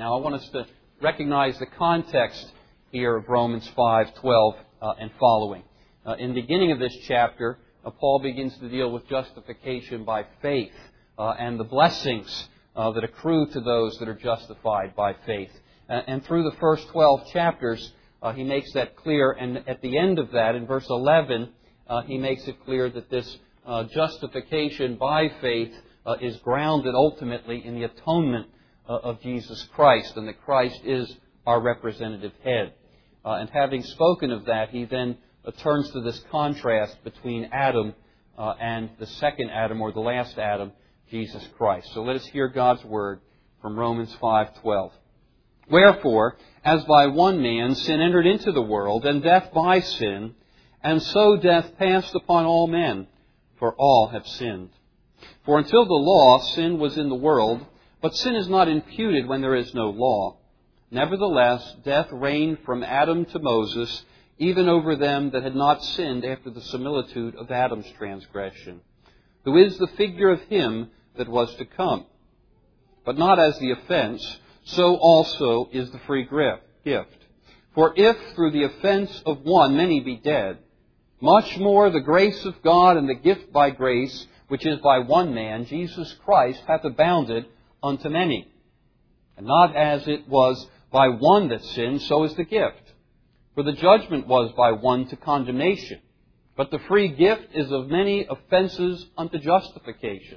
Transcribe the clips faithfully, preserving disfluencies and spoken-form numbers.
Now, I want us to recognize the context here of Romans five twelve uh, and following. Uh, in the beginning of this chapter, uh, Paul begins to deal with justification by faith uh, and the blessings uh, that accrue to those that are justified by faith. Uh, and through the first twelve chapters, uh, he makes that clear. And at the end of that, in verse eleven, uh, he makes it clear that this uh, justification by faith uh, is grounded ultimately in the atonement uh, of Jesus Christ, and that Christ is our representative head. Uh, and having spoken of that, he then uh, turns to this contrast between Adam uh, and the second Adam, or the last Adam, Jesus Christ. So let us hear God's word from Romans five twelve. Wherefore, as by one man sin entered into the world, and death by sin, and so death passed upon all men, for all have sinned. For until the law, sin was in the world, but sin is not imputed when there is no law. Nevertheless, death reigned from Adam to Moses, even over them that had not sinned after the similitude of Adam's transgression, who is the figure of him that was to come. But not as the offense, so also is the free gift. For if through the offense of one many be dead, much more the grace of God and the gift by grace, which is by one man, Jesus Christ, hath abounded unto many. And not as it was by one that sinned, so is the gift. For the judgment was by one to condemnation, but the free gift is of many offenses unto justification.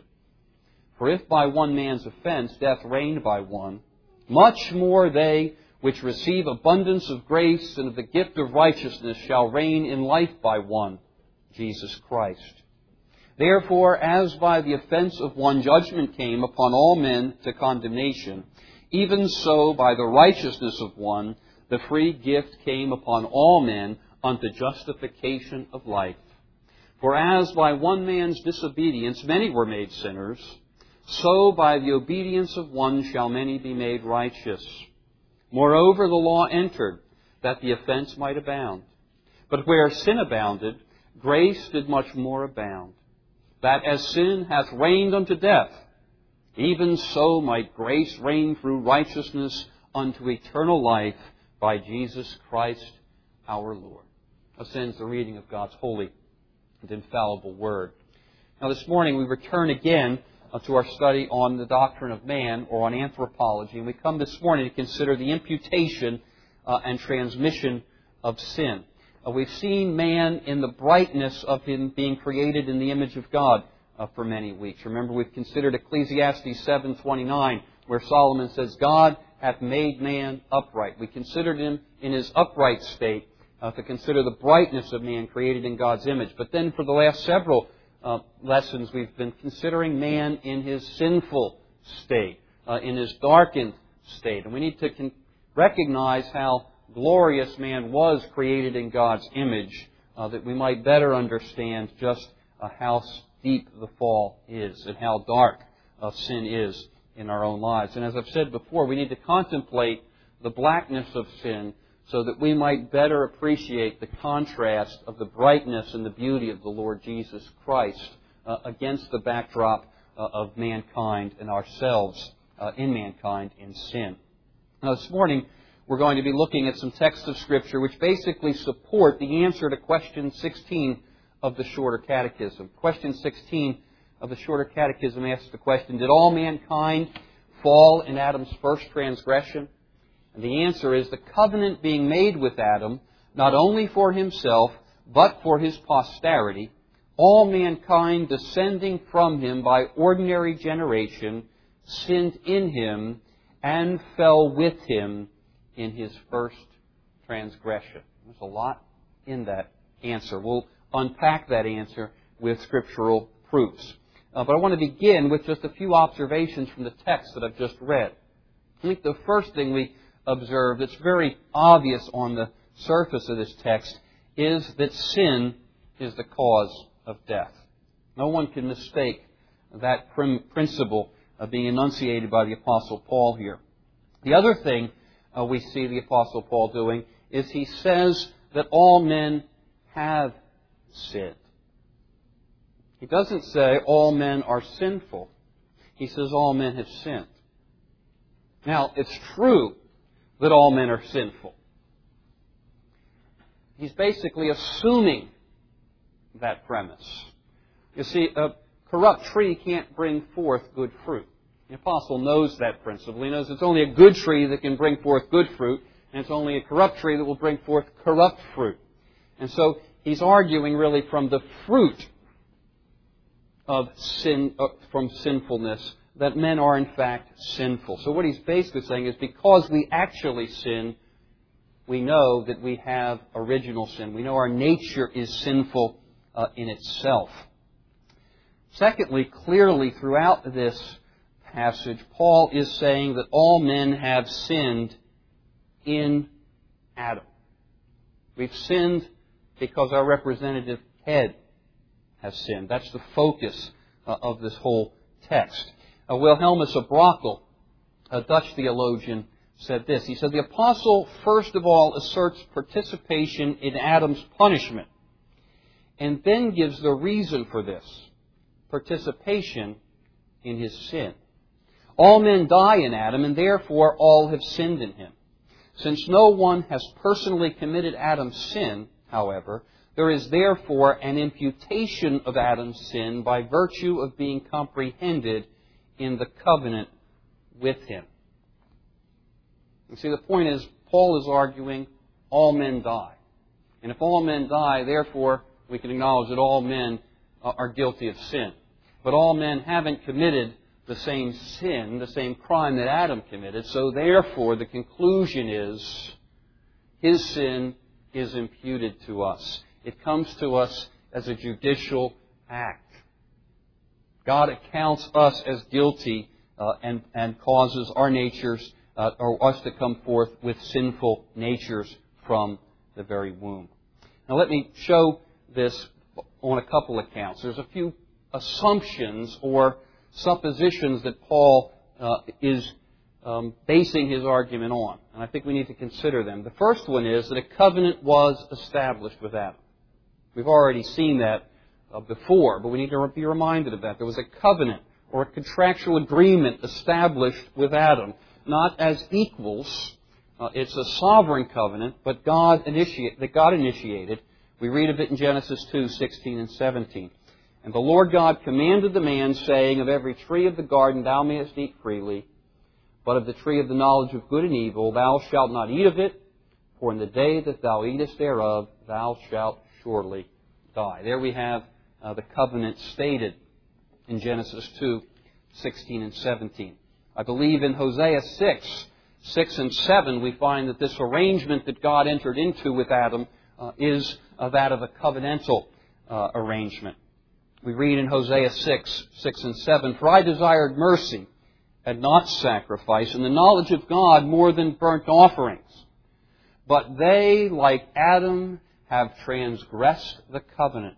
For if by one man's offense death reigned by one, much more they which receive abundance of grace and of the gift of righteousness shall reign in life by one, Jesus Christ. Therefore, as by the offense of one judgment came upon all men to condemnation, even so by the righteousness of one the free gift came upon all men unto justification of life. For as by one man's disobedience many were made sinners, so by the obedience of one shall many be made righteous. Moreover, the law entered, that the offense might abound. But where sin abounded, grace did much more abound, that as sin hath reigned unto death, even so might grace reign through righteousness unto eternal life by Jesus Christ our Lord. Thus ends the reading of God's holy and infallible Word. Now this morning we return again uh, to our study on the doctrine of man, or on anthropology, and we come this morning to consider the imputation uh, and transmission of sin. Uh, we've seen man in the brightness of him being created in the image of God uh, for many weeks. Remember, we've considered Ecclesiastes seven twenty-nine, where Solomon says, God hath made man upright. We considered him in his upright state uh, to consider the brightness of man created in God's image. But then for the last several uh, lessons, we've been considering man in his sinful state, uh, in his darkened state. And we need to con- recognize how glorious man was created in God's image, uh, that we might better understand just uh, how deep the fall is and how dark uh, sin is in our own lives. And as I've said before, we need to contemplate the blackness of sin so that we might better appreciate the contrast of the brightness and the beauty of the Lord Jesus Christ uh, against the backdrop uh, of mankind and ourselves uh, in mankind in sin. Now this morning, we're going to be looking at some texts of Scripture which basically support the answer to question sixteen of the Shorter Catechism. Question sixteen of the Shorter Catechism asks the question, did all mankind fall in Adam's first transgression? And the answer is the covenant being made with Adam, not only for himself, but for his posterity, all mankind descending from him by ordinary generation, sinned in him and fell with him in his first transgression. There's a lot in that answer. We'll unpack that answer with scriptural proofs. Uh, but I want to begin with just a few observations from the text that I've just read. I think the first thing we observe that's very obvious on the surface of this text is that sin is the cause of death. No one can mistake that prim- principle of being enunciated by the Apostle Paul here. The other thing uh, we see the Apostle Paul doing is he says that all men have sinned. He doesn't say all men are sinful. He says all men have sinned. Now, it's true that all men are sinful. He's basically assuming that premise. You see, a corrupt tree can't bring forth good fruit. The apostle knows that principle. He knows it's only a good tree that can bring forth good fruit, and it's only a corrupt tree that will bring forth corrupt fruit. And so he's arguing really from the fruit of sin, uh, from sinfulness, that men are in fact sinful. So what he's basically saying is because we actually sin, we know that we have original sin. We know our nature is sinful uh, in itself. Secondly, clearly throughout this passage, Paul is saying that all men have sinned in Adam. We've sinned because our representative head has sinned. That's the focus uh, of this whole text. Uh, Wilhelmus of Brakel, a Dutch theologian, said this. He said, the apostle first of all asserts participation in Adam's punishment, and then gives the reason for this, participation in his sin. All men die in Adam, and therefore all have sinned in him. Since no one has personally committed Adam's sin, however, there is therefore an imputation of Adam's sin by virtue of being comprehended in the covenant with him. You see, the point is, Paul is arguing all men die. And if all men die, therefore, we can acknowledge that all men are guilty of sin. But all men haven't committed the same sin, the same crime that Adam committed. So therefore, the conclusion is, his sin is imputed to us. It comes to us as a judicial act. God accounts us as guilty uh, and, and causes our natures, uh, or us to come forth with sinful natures from the very womb. Now let me show this on a couple accounts. There's a few assumptions or suppositions that Paul uh, is um, basing his argument on. And I think we need to consider them. The first one is that a covenant was established with Adam. We've already seen that uh, before, but we need to be reminded of that. There was a covenant or a contractual agreement established with Adam, not as equals. Uh, it's a sovereign covenant, but God initiate, that God initiated. We read of it in Genesis two, sixteen and seventeen. And the Lord God commanded the man, saying, of every tree of the garden thou mayest eat freely, but of the tree of the knowledge of good and evil thou shalt not eat of it, for in the day that thou eatest thereof thou shalt surely die. There we have uh, the covenant stated in Genesis two, sixteen and seventeen. I believe in Hosea six, six and seven we find that this arrangement that God entered into with Adam uh, is uh, that of a covenantal uh, arrangement. We read in Hosea six, six and seven, for I desired mercy and not sacrifice, and the knowledge of God more than burnt offerings. But they, like Adam, have transgressed the covenant.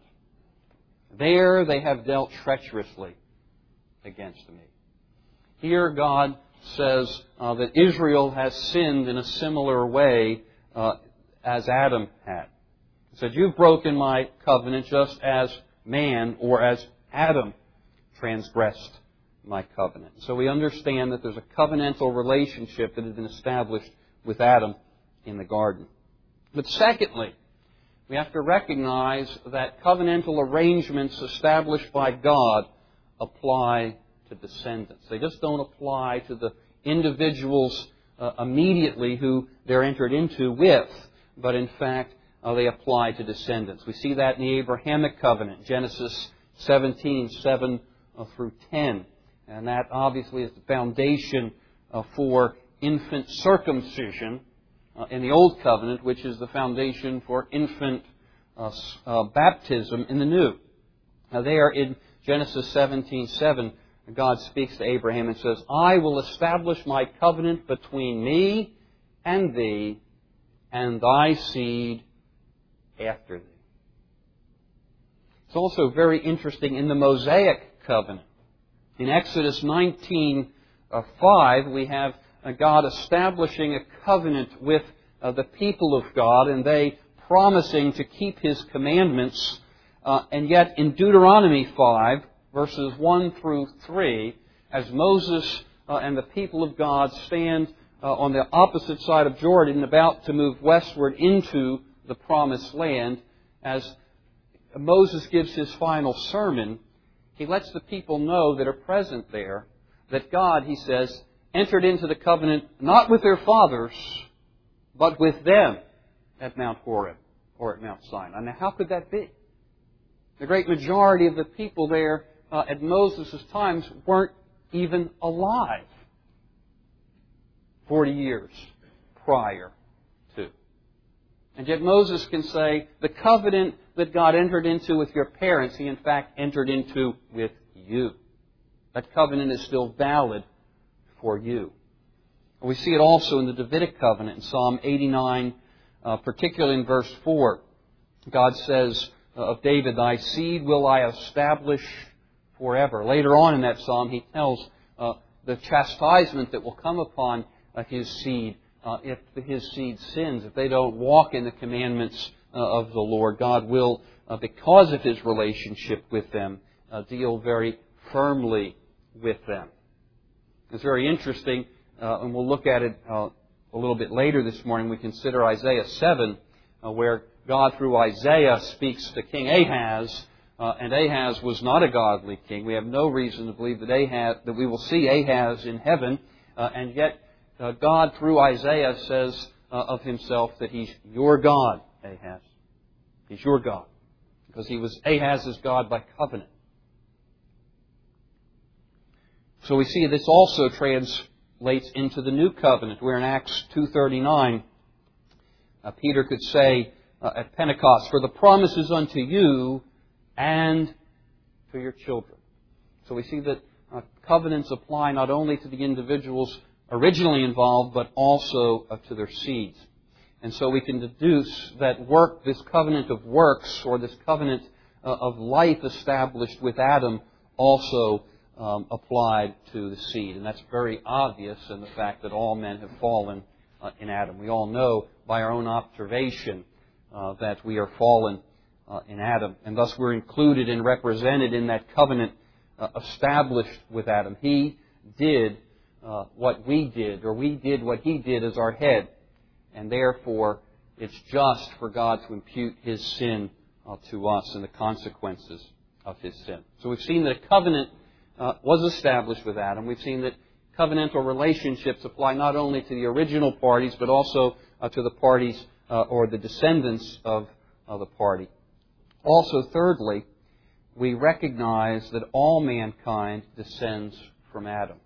There they have dealt treacherously against me. Here God says uh, that Israel has sinned in a similar way uh, as Adam had. He said, you've broken my covenant just as man or as Adam transgressed my covenant. So we understand that there's a covenantal relationship that has been established with Adam in the garden. But secondly, we have to recognize that covenantal arrangements established by God apply to descendants. They just don't apply to the individuals uh, immediately who they're entered into with, but in fact uh, they apply to descendants. We see that in the Abrahamic covenant, Genesis seventeen, seven uh, through ten. And that obviously is the foundation uh, for infant circumcision uh, in the Old Covenant, which is the foundation for infant uh, uh, baptism in the New. Now there in Genesis seventeen, seven, God speaks to Abraham and says, I will establish my covenant between me and thee and thy seed after thee. It's also very interesting in the Mosaic covenant. In Exodus nineteen, five, we have God establishing a covenant with uh, the people of God, and they promising to keep His commandments. Uh, and yet in Deuteronomy five, verses one through three, as Moses uh, and the people of God stand uh, on the opposite side of Jordan, about to move westward into the Promised Land. As Moses gives his final sermon, he lets the people know that are present there that God, he says, entered into the covenant not with their fathers, but with them at Mount Horeb or at Mount Sinai. Now, how could that be? The great majority of the people there uh, at Moses' times weren't even alive forty years prior to. And yet Moses can say, the covenant that God entered into with your parents, He in fact entered into with you. That covenant is still valid for you. We see it also in the Davidic covenant in Psalm eighty-nine, uh, particularly in verse four. God says of David, thy seed will I establish forever. Later on in that psalm, he tells uh, the chastisement that will come upon uh, his seed uh, if his seed sins, if they don't walk in the commandments uh, of the Lord. God will, uh, because of His relationship with them, uh, deal very firmly with them. It's very interesting, uh, and we'll look at it uh, a little bit later this morning. We consider Isaiah seven, uh, where God, through Isaiah, speaks to King Ahaz, uh, and Ahaz was not a godly king. We have no reason to believe that Ahaz, that we will see Ahaz in heaven, uh, and yet uh, God, through Isaiah, says uh, of Himself that He's your God, Ahaz. He's your God, because he was Ahaz's God by covenant. So we see this also translates into the new covenant, where in Acts two thirty-nine, uh, Peter could say uh, at Pentecost, for the promise is unto you and to your children. So we see that uh, covenants apply not only to the individuals originally involved, but also uh, to their seeds. And so we can deduce that work, this covenant of works, or this covenant uh, of life established with Adam, also um, applied to the seed. And that's very obvious in the fact that all men have fallen uh, in Adam. We all know by our own observation uh, that we are fallen uh, in Adam. And thus we're included and represented in that covenant uh, established with Adam. He did uh, what we did, or we did what He did as our head. And therefore, it's just for God to impute His sin uh, to us and the consequences of His sin. So we've seen that a covenant uh, was established with Adam. We've seen that covenantal relationships apply not only to the original parties, but also uh, to the parties uh, or the descendants of uh, the party. Also, thirdly, we recognize that all mankind descends from Adam.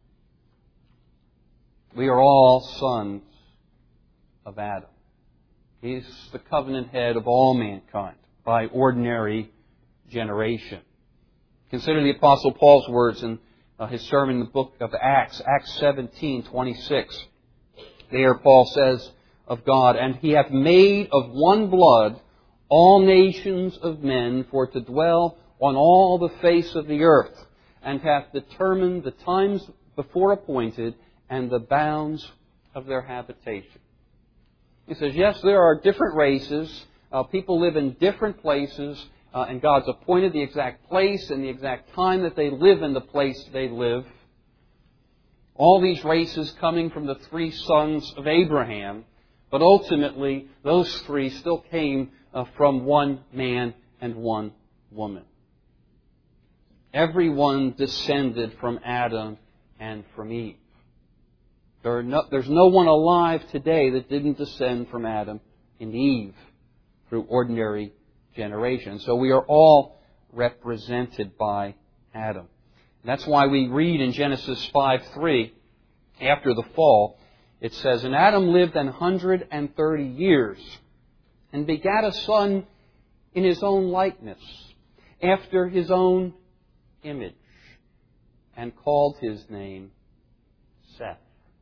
We are all sons of Adam. He's the covenant head of all mankind by ordinary generation. Consider the Apostle Paul's words in uh, his sermon in the book of Acts, Acts seventeen twenty-six. There Paul says of God, and He hath made of one blood all nations of men for to dwell on all the face of the earth, and hath determined the times before appointed and the bounds of their habitation. He says, yes, there are different races. Uh, people live in different places, uh, and God's appointed the exact place and the exact time that they live in the place they live. All these races coming from the three sons of Abraham, but ultimately those three still came uh, from one man and one woman. Everyone descended from Adam and from Eve. There are no, there's no one alive today that didn't descend from Adam and Eve through ordinary generation. So we are all represented by Adam. And that's why we read in Genesis five three, after the fall, it says, and Adam lived an hundred and thirty years, and begat a son in his own likeness, after his own image, and called his name Seth.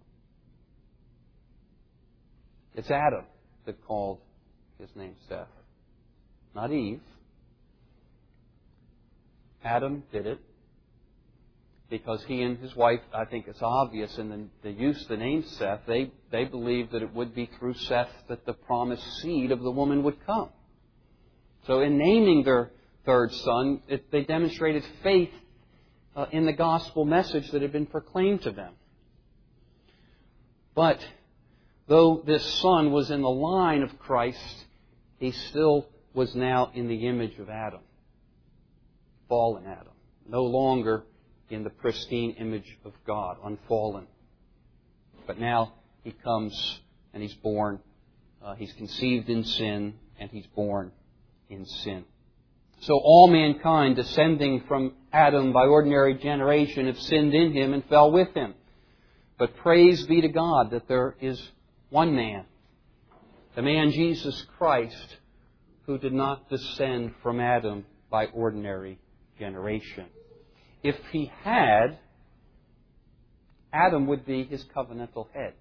It's Adam that called his name Seth, not Eve. Adam did it because he and his wife, I think it's obvious in the, the use of the name Seth, they, they believed that it would be through Seth that the promised seed of the woman would come. So in naming their third son, it, they demonstrated faith uh, in the gospel message that had been proclaimed to them. But though this son was in the line of Christ, he still was now in the image of Adam, fallen Adam, no longer in the pristine image of God, unfallen. But now he comes and he's born, uh, he's conceived in sin, and he's born in sin. So all mankind, descending from Adam by ordinary generation, have sinned in him and fell with him. But praise be to God that there is one man, the man Jesus Christ, who did not descend from Adam by ordinary generation. If he had, Adam would be his covenantal head,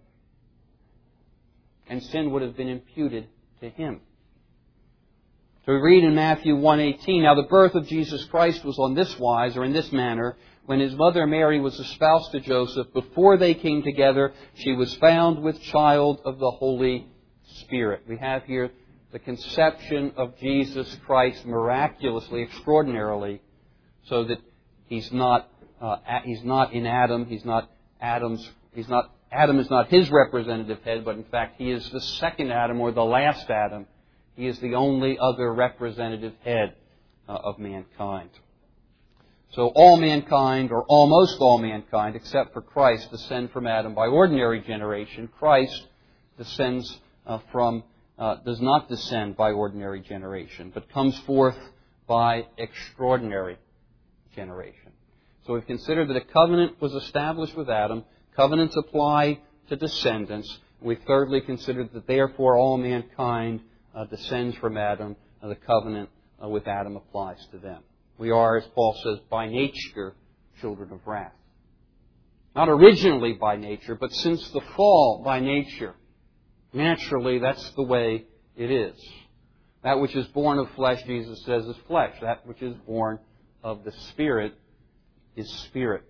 and sin would have been imputed to him. So we read in Matthew one eighteen, "Now the birth of Jesus Christ was on this wise, or in this manner, when his mother Mary was espoused to Joseph. Before they came together, she was found with child of the Holy Spirit." We have here the conception of Jesus Christ miraculously, extraordinarily, so that he's not uh, he's not in Adam. He's not Adam's. He's not Adam is not his representative head, but in fact he is the second Adam, or the last Adam. He is the only other representative head uh, of mankind. So all mankind, or almost all mankind, except for Christ, descend from Adam by ordinary generation. Christ descends uh, from, uh, does not descend by ordinary generation, but comes forth by extraordinary generation. So we've considered that a covenant was established with Adam. Covenants apply to descendants. We've thirdly considered that therefore all mankind uh, descends from Adam. Uh, the covenant uh, with Adam applies to them. We are, as Paul says, by nature children of wrath. Not originally by nature, but since the fall by nature. Naturally, that's the way it is. That which is born of flesh, Jesus says, is flesh. That which is born of the Spirit is spirit.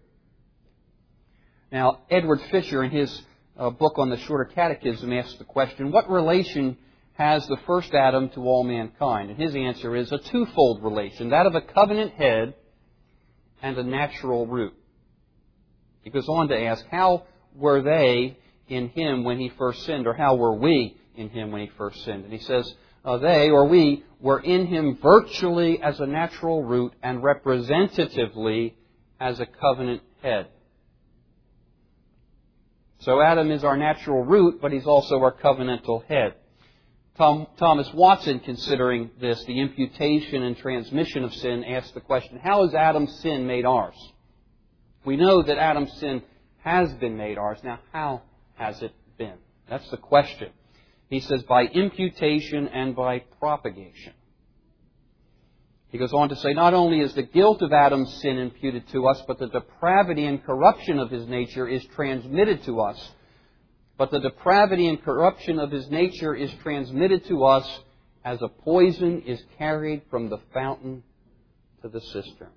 Now, Edward Fisher, in his uh, book on the Shorter Catechism, asks the question, what relation has the first Adam to all mankind? And his answer is a twofold relation, that of a covenant head and a natural root. He goes on to ask, how were they in him when he first sinned, or how were we in him when he first sinned? And he says, uh, they, or we, were in him virtually as a natural root and representatively as a covenant head. So Adam is our natural root, but he's also our covenantal head. Tom, Thomas Watson, considering this, the imputation and transmission of sin, asked the question, how is Adam's sin made ours? We know that Adam's sin has been made ours. Now, how has it been? That's the question. He says, by imputation and by propagation. He goes on to say, not only is the guilt of Adam's sin imputed to us, but the depravity and corruption of his nature is transmitted to us. But the depravity and corruption of his nature is transmitted to us as a poison is carried from the fountain to the cistern.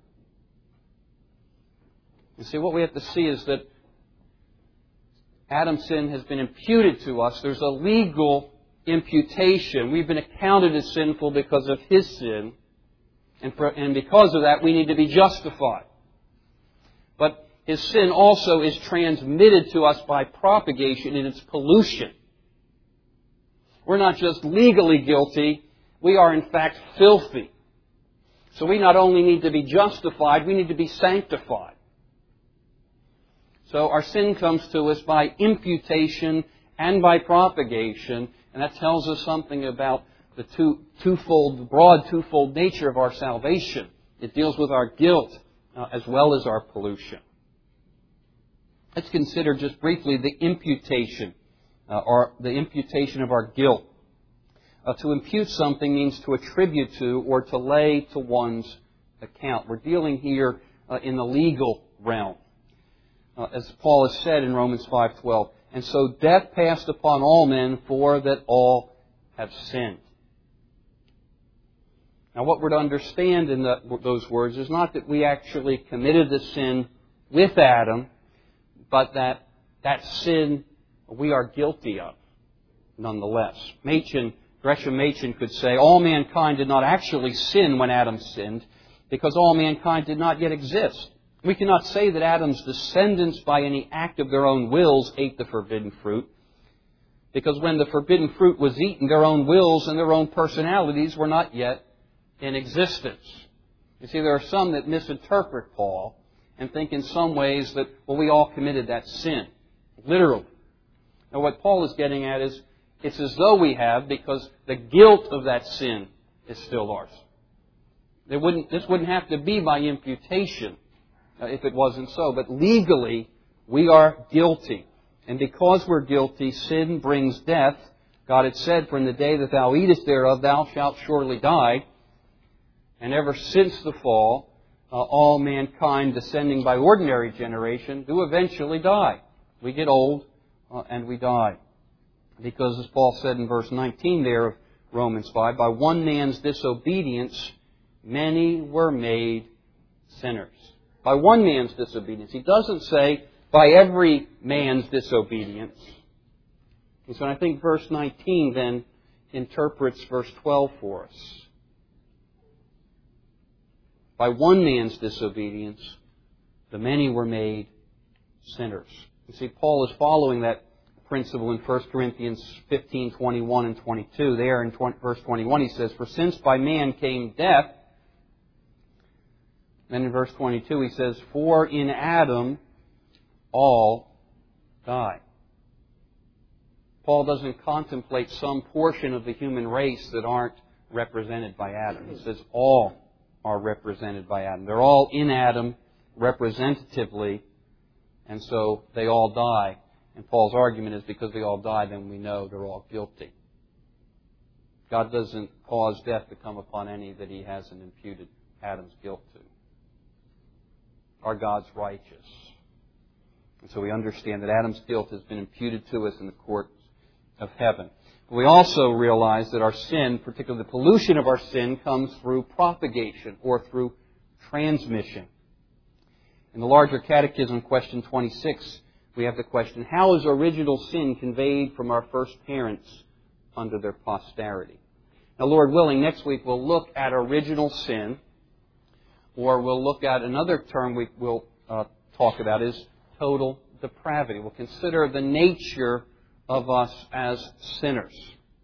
You see, what we have to see is that Adam's sin has been imputed to us. There's a legal imputation. We've been accounted as sinful because of his sin. And, for, and because of that, we need to be justified. But his sin also is transmitted to us by propagation in its pollution. We're not just legally guilty, we are in fact filthy. So we not only need to be justified, we need to be sanctified. So our sin comes to us by imputation and by propagation, and that tells us something about the two, twofold, broad twofold nature of our salvation. It deals with our guilt uh, as well as our pollution. Let's consider just briefly the imputation, uh, or the imputation of our guilt. Uh, to impute something means to attribute to or to lay to one's account. We're dealing here uh, in the legal realm. Uh, as Paul has said in Romans five twelve, and so death passed upon all men, for that all have sinned. Now, what we're to understand in the, those words is not that we actually committed the sin with Adam, but that that sin we are guilty of, nonetheless. Machen, Gresham Machen could say, all mankind did not actually sin when Adam sinned, because all mankind did not yet exist. We cannot say that Adam's descendants, by any act of their own wills, ate the forbidden fruit, because when the forbidden fruit was eaten, their own wills and their own personalities were not yet in existence. You see, there are some that misinterpret Paul and think in some ways that, well, we all committed that sin, literally. Now, what Paul is getting at is, it's as though we have, because the guilt of that sin is still ours. There wouldn't, this wouldn't have to be by imputation uh, if it wasn't so. But legally, we are guilty. And because we're guilty, sin brings death. God had said, for in the day that thou eatest thereof, thou shalt surely die. And ever since the fall, uh, all mankind descending by ordinary generation do eventually die. We get old uh, and we die. Because as Paul said in verse nineteen there of Romans five, by one man's disobedience, many were made sinners. By one man's disobedience. He doesn't say by every man's disobedience. And so I think verse nineteen then interprets verse twelve for us. By one man's disobedience, the many were made sinners. You see, Paul is following that principle in First Corinthians fifteen, twenty-one and twenty-two. There in verse twenty-one he says, for since by man came death, then in verse twenty-two he says, for in Adam all die. Paul doesn't contemplate some portion of the human race that aren't represented by Adam. He says all are represented by Adam. They're all in Adam representatively, and so they all die. And Paul's argument is because they all die, then we know they're all guilty. God doesn't cause death to come upon any that He hasn't imputed Adam's guilt to. Our God's righteous. And so we understand that Adam's guilt has been imputed to us in the courts of heaven. But we also realize that our sin, particularly the pollution of our sin, comes through propagation or through transmission. In the larger catechism, question twenty-six, we have the question, how is original sin conveyed from our first parents unto their posterity? Now, Lord willing, next week we'll look at original sin, or we'll look at another term we will uh, talk about is total depravity. We'll consider the nature of us as sinners.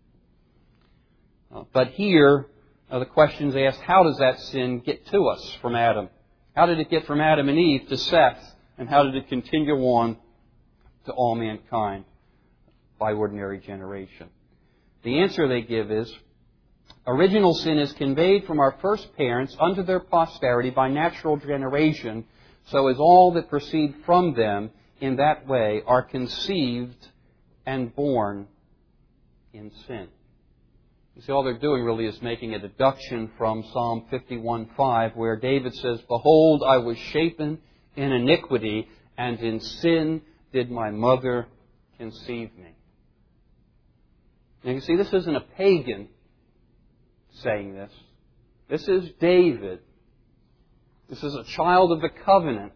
Uh, but here, uh, the question is asked, how does that sin get to us from Adam? How did it get from Adam and Eve to Seth? And how did it continue on to all mankind by ordinary generation? The answer they give is, original sin is conveyed from our first parents unto their posterity by natural generation, so as all that proceed from them in that way are conceived and born in sin. You see, all they're doing really is making a deduction from Psalm fifty-one five, where David says, behold, I was shapen in iniquity, and in sin did my mother conceive me. Now you see, this isn't a pagan saying this. This is David. This is a child of the covenant.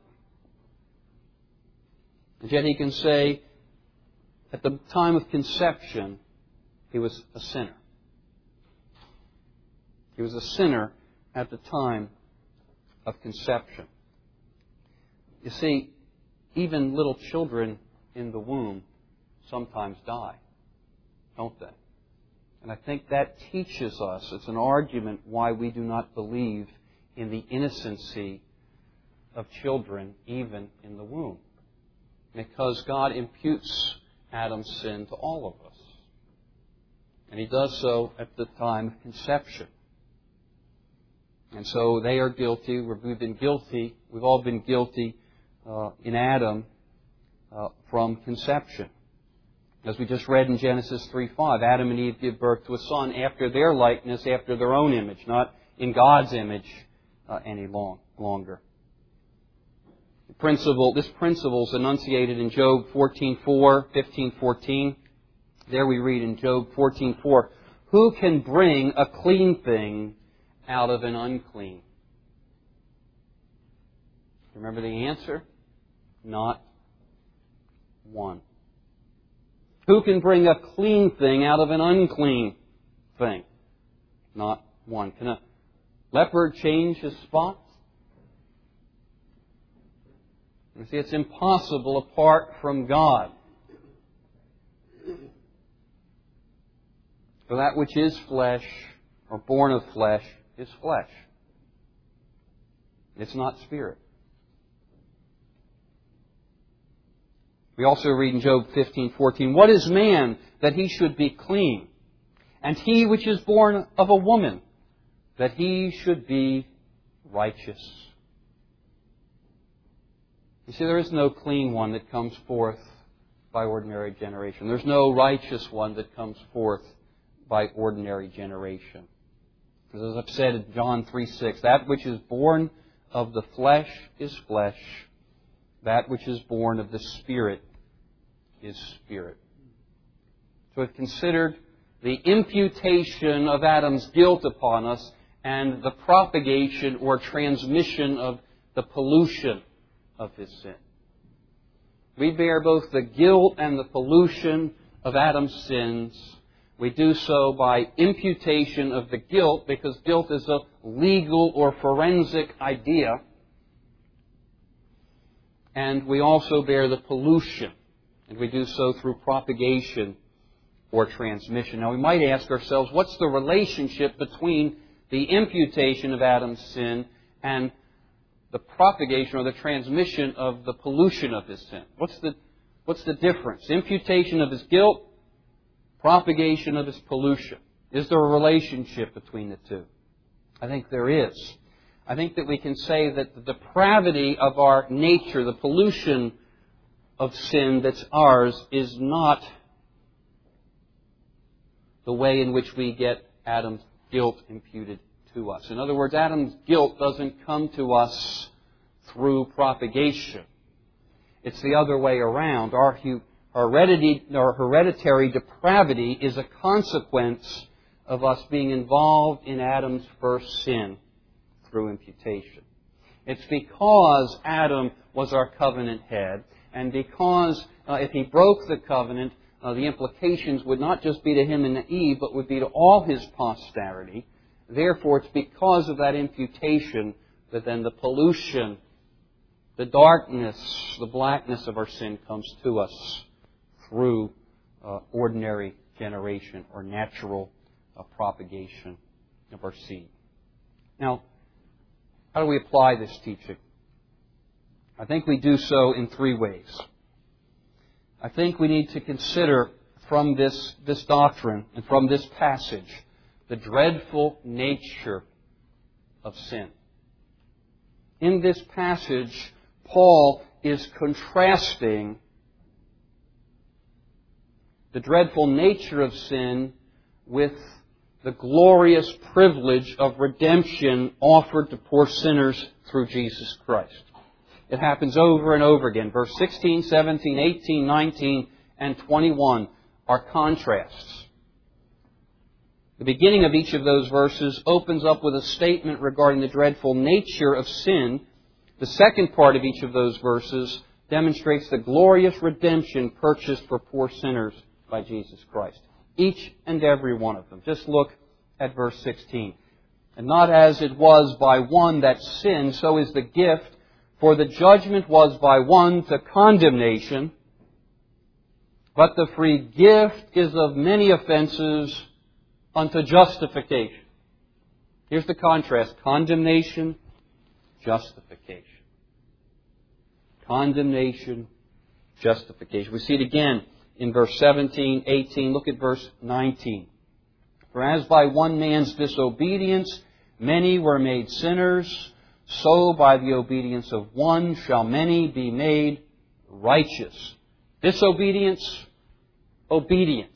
And yet he can say, at the time of conception, he was a sinner. He was a sinner at the time of conception. You see, even little children in the womb sometimes die, don't they? And I think that teaches us, it's an argument why we do not believe in the innocency of children even in the womb. Because God imputes Adam's sin to all of us. And He does so at the time of conception. And so they are guilty. We've been guilty. We've all been guilty uh, in Adam uh, from conception. As we just read in Genesis three five, Adam and Eve give birth to a son after their likeness, after their own image, not in God's image uh, any long, longer. The principle, this principle is enunciated in Job fourteen four, fifteen fourteen. There we read in Job fourteen four, who can bring a clean thing out of an unclean? Remember the answer? Not one. Who can bring a clean thing out of an unclean thing? Not one. Can a leopard change his spots? You see, it's impossible apart from God. For that which is flesh, or born of flesh, is flesh. It's not spirit. We also read in Job fifteen fourteen, "What is man that he should be clean? And he which is born of a woman, that he should be righteous." You see, there is no clean one that comes forth by ordinary generation. There's no righteous one that comes forth by ordinary generation. Because as I've said in John three six, that which is born of the flesh is flesh. That which is born of the Spirit is spirit. So we've considered the imputation of Adam's guilt upon us and the propagation or transmission of the pollution of his sin. We bear both the guilt and the pollution of Adam's sins. We do so by imputation of the guilt, because guilt is a legal or forensic idea. And we also bear the pollution, and we do so through propagation or transmission. Now we might ask ourselves, what's the relationship between the imputation of Adam's sin and the propagation or the transmission of the pollution of his sin? What's the, what's the difference? Imputation of his guilt, propagation of his pollution. Is there a relationship between the two? I think there is. I think that we can say that the depravity of our nature, the pollution of sin that's ours, is not the way in which we get Adam's guilt imputed to us. In other words, Adam's guilt doesn't come to us through propagation. It's the other way around. Our heredity, our hereditary depravity is a consequence of us being involved in Adam's first sin through imputation. It's because Adam was our covenant head, and because uh, if he broke the covenant, uh, the implications would not just be to him and Eve, but would be to all his posterity. Therefore, it's because of that imputation that then the pollution, the darkness, the blackness of our sin comes to us through uh, ordinary generation or natural uh, propagation of our seed. Now, how do we apply this teaching? I think we do so in three ways. I think we need to consider from this, this doctrine and from this passage the dreadful nature of sin. In this passage, Paul is contrasting the dreadful nature of sin with the glorious privilege of redemption offered to poor sinners through Jesus Christ. It happens over and over again. Verse sixteen, seventeen, eighteen, nineteen, and twenty-one are contrasts. The beginning of each of those verses opens up with a statement regarding the dreadful nature of sin. The second part of each of those verses demonstrates the glorious redemption purchased for poor sinners by Jesus Christ. Each and every one of them. Just look at verse sixteen. And not as it was by one that sinned, so is the gift. For the judgment was by one to condemnation, but the free gift is of many offenses unto justification. Here's the contrast. Condemnation, justification. Condemnation, justification. We see it again in verse seventeen, eighteen. Look at verse nineteen. For as by one man's disobedience many were made sinners, so by the obedience of one shall many be made righteous. Disobedience, obedience.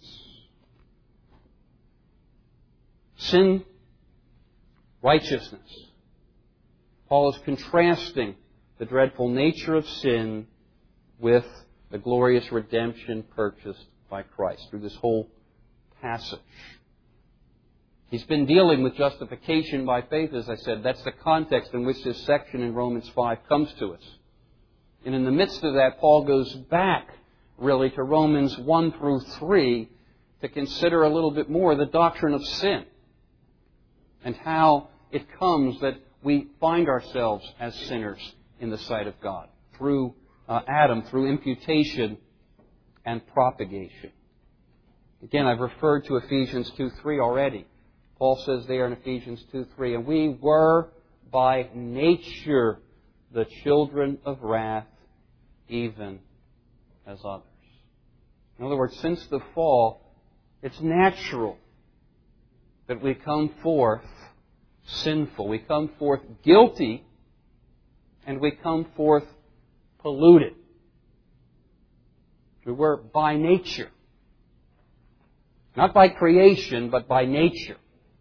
Sin, righteousness. Paul is contrasting the dreadful nature of sin with the glorious redemption purchased by Christ through this whole passage. He's been dealing with justification by faith, as I said. That's the context in which this section in Romans five comes to us. And in the midst of that, Paul goes back, really, to Romans one through three to consider a little bit more the doctrine of sin and how it comes that we find ourselves as sinners in the sight of God through uh, Adam through imputation and propagation. Again, I've referred to Ephesians two three already. Paul says there in Ephesians two three, and we were by nature the children of wrath, even as others. In other words, since the fall, it's natural that we come forth sinful. We come forth guilty, and we come forth polluted. We were by nature. Not by creation, but by nature.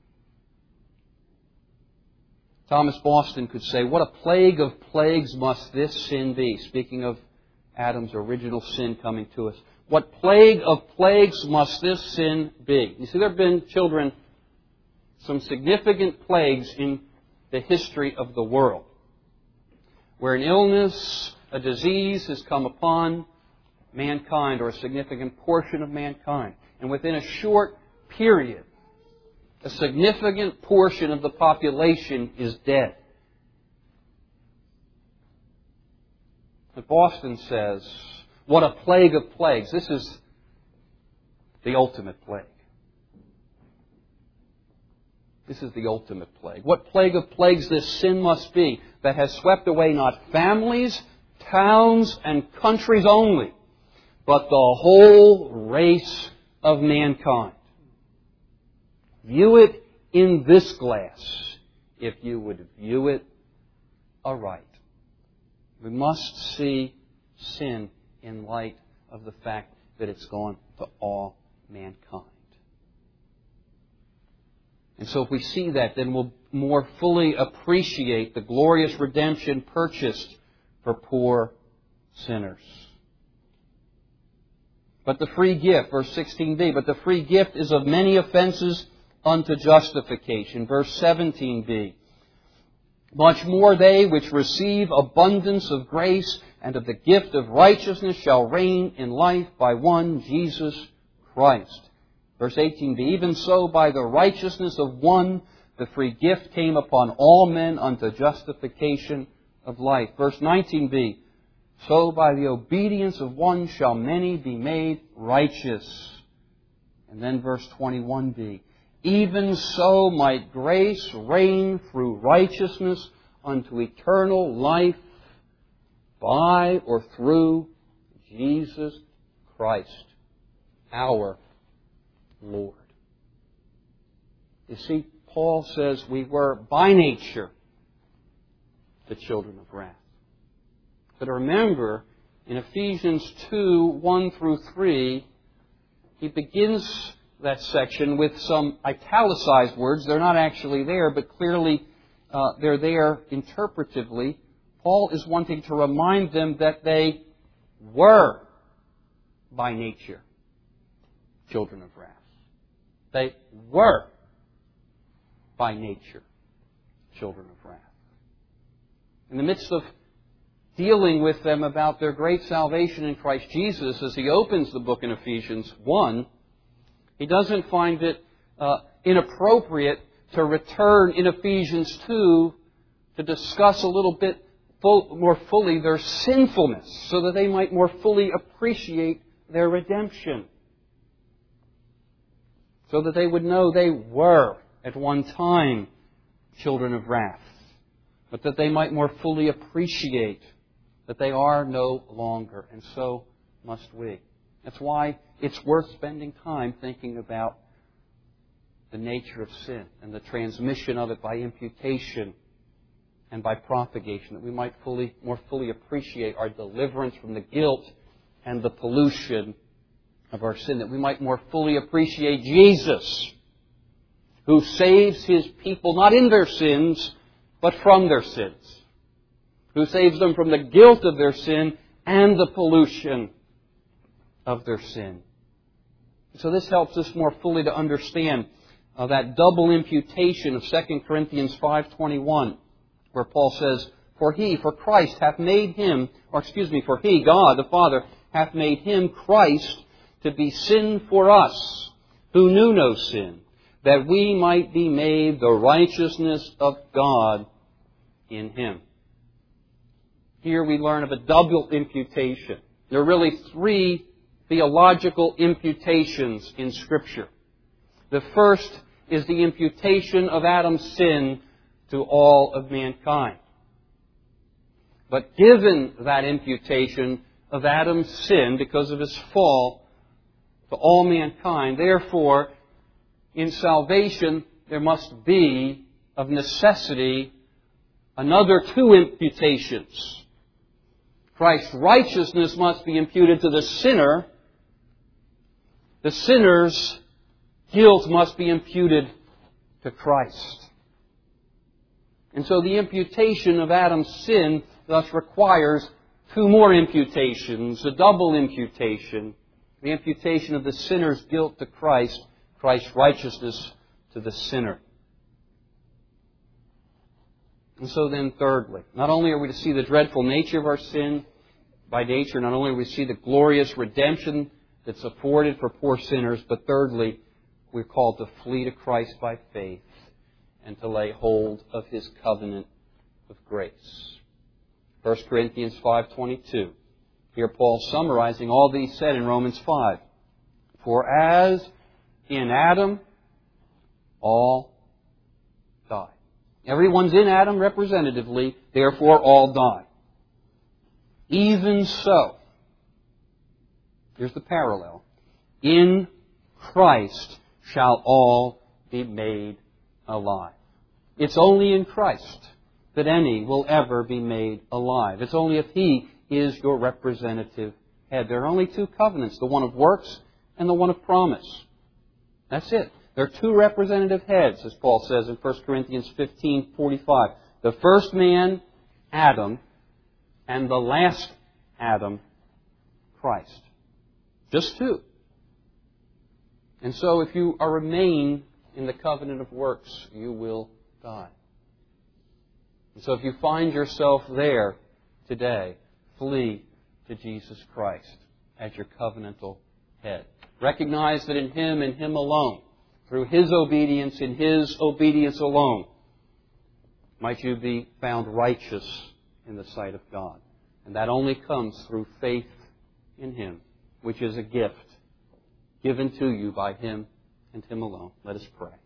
Thomas Boston could say, what a plague of plagues must this sin be? Speaking of Adam's original sin coming to us. What plague of plagues must this sin be? You see, there have been, children, some significant plagues in the history of the world, where an illness, a disease has come upon mankind or a significant portion of mankind. And within a short period, a significant portion of the population is dead. But Boston says, what a plague of plagues. This is the ultimate plague. This is the ultimate plague. What plague of plagues this sin must be that has swept away not families, towns, and countries only, but the whole race of mankind. View it in this glass, if you would view it aright. We must see sin in light of the fact that it's gone to all mankind. And so if we see that, then we'll more fully appreciate the glorious redemption purchased for poor sinners. But the free gift, verse sixteen b, but the free gift is of many offenses unto justification. Verse seventeen b, much more they which receive abundance of grace and of the gift of righteousness shall reign in life by one Jesus Christ. Verse eighteen b, even so by the righteousness of one the free gift came upon all men unto justification of life. Verse nineteen b, so by the obedience of one shall many be made righteous. And then verse twenty-one b, even so might grace reign through righteousness unto eternal life by or through Jesus Christ, our Lord. You see, Paul says we were by nature the children of wrath. But remember, in Ephesians two, one through three, he begins that section with some italicized words. They're not actually there, but clearly uh, they're there interpretively. Paul is wanting to remind them that they were by nature children of wrath. They were by nature children of wrath. In the midst of dealing with them about their great salvation in Christ Jesus, as he opens the book in Ephesians one, he doesn't find it uh, inappropriate to return in Ephesians two to discuss a little bit full, more fully their sinfulness so that they might more fully appreciate their redemption. So that they would know they were at one time children of wrath, but that they might more fully appreciate that they are no longer, and so must we. That's why it's worth spending time thinking about the nature of sin and the transmission of it by imputation and by propagation, that we might fully, more fully appreciate our deliverance from the guilt and the pollution of our sin, that we might more fully appreciate Jesus, who saves His people not in their sins, but from their sins, who saves them from the guilt of their sin and the pollution of their sin. So this helps us more fully to understand uh, that double imputation of Second Corinthians five twenty-one, where Paul says, For He, for Christ, hath made Him, or excuse me, for He, God the Father, hath made Him, Christ, to be sin for us, who knew no sin, that we might be made the righteousness of God in Him. here we learn of a double imputation. There are really three theological imputations in Scripture. The first is the imputation of Adam's sin to all of mankind. But given that imputation of Adam's sin because of his fall to all mankind, therefore, in salvation, there must be, of necessity, another two imputations. Christ's righteousness must be imputed to the sinner. The sinner's guilt must be imputed to Christ. And so the imputation of Adam's sin thus requires two more imputations, a double imputation. The imputation of the sinner's guilt to Christ, Christ's righteousness to the sinner. And so then, thirdly, not only are we to see the dreadful nature of our sin by nature, not only are we to see the glorious redemption that's afforded for poor sinners, but thirdly, we're called to flee to Christ by faith and to lay hold of His covenant of grace. First Corinthians five twenty-two. Here Paul summarizing all that he said in Romans five. For as in Adam all die. Everyone's in Adam representatively, therefore all die. Even so, here's the parallel, in Christ shall all be made alive. It's only in Christ that any will ever be made alive. It's only if He is your representative head. There are only two covenants, the one of works and the one of promise. That's it. There are two representative heads, as Paul says in First Corinthians fifteen forty-five. The first man, Adam, and the last Adam, Christ. Just two. And so if you are remain in the covenant of works, you will die. And so if you find yourself there today, flee to Jesus Christ as your covenantal head. Recognize that in Him and Him alone, through His obedience, in His obedience alone, might you be found righteous in the sight of God. And that only comes through faith in Him, which is a gift given to you by Him and Him alone. Let us pray.